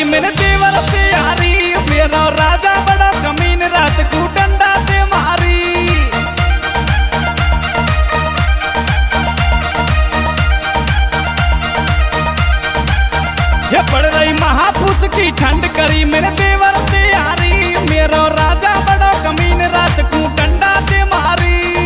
करी मैंने देवर तैयारी, मेरा राजा बड़ा कमीन रात को डंडा दे मारी। ये पड़ रही महापुरुष की ठंड करी मैंने देवर तैयारी, मेरा राजा बड़ा कमीन रात को डंडा दे मारी।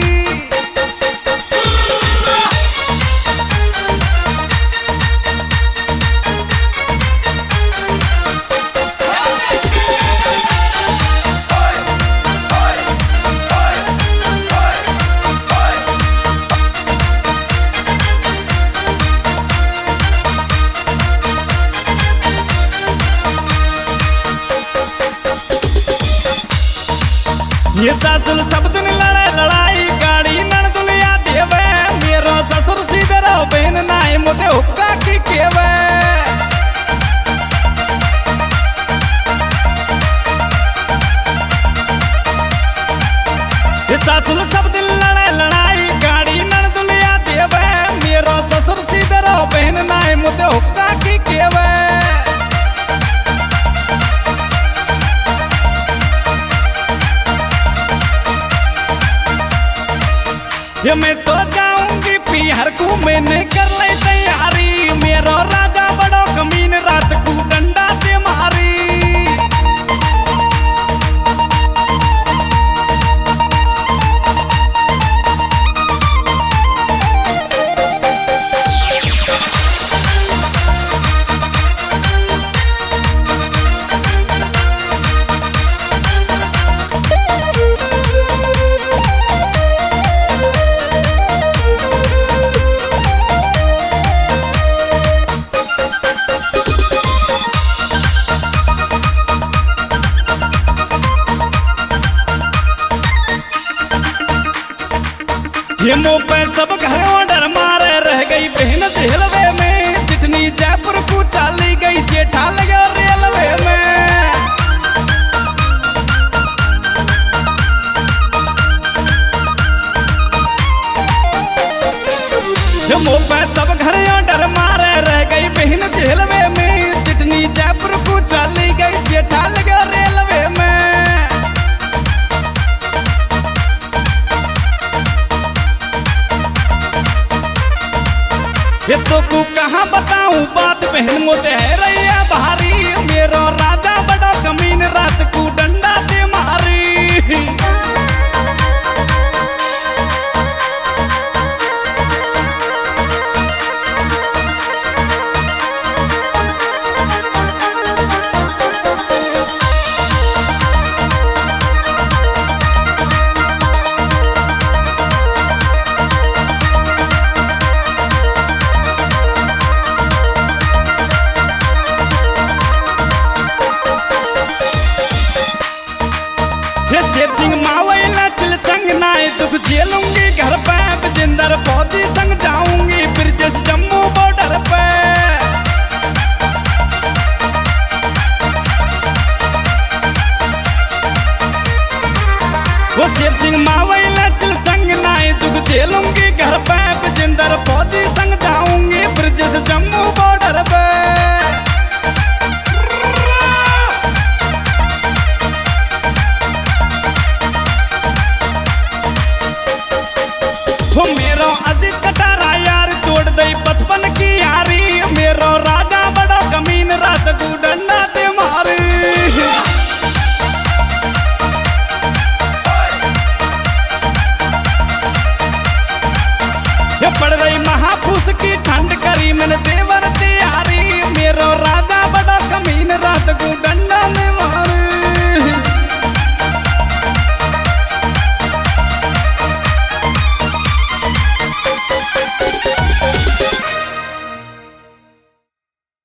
ये सासुल सब दिन लड़ाई गाड़ी नन दुलिया देवे, मेरो ससुर सीधे रहो बहन नाई मुझे हुक्का की केवे। ये सासुल सब दिन लड़ाई गाड़ी नन दुलिया देवे, मेरो ससुर सीधे रहो बहन नाई मुझे हुक्का की केवे। ये मैं तो जाऊंगी पिहर को मैंने कर ले तैयारी, मेरा राजा बड़ो कमीन रात को डंडा दे मारी। ये मुँह पे सब घर ऑर्डर मारे रह गई बहन रेलवे में, चिटनी जयपुर को चली गई जेठा लगा रेलवे में। ये मुँह पे सब घर ऑर्डर मारे रह गई बहन रेलवे में, चिटनी जयपुर को चली गई जेठा लगा रेलवे में। ये तो को कहाँ बताऊं बात बहन मुझे है रैया भारी, मेरा राजा बड़ा कमीन रात को डंडा दे मारी। शेर सिंह मावैला चिल संग नाई दुख झेलूंगी घर पे, बजिंदर फौजी संग जाऊंगी फिर जिस जम्मू बॉर्डर पे। वो शेर सिंह मावैला चिल संग नाई दुख झेलूंगी घर पे, बजिंदर फौजी संग जाऊंगी फिर जिस जम्मू बॉर्डर पे। वो मेरो अजीत कटारा यार तोड़ दई बचपन की यारी, मेरो राजा बड़ा कमीन रात को डंडा दे मारी। ये पड़ रही महापुरुष की ठंड करी मैंने देवर तैयारी, मेरो राजा बड़ा कमीन रात को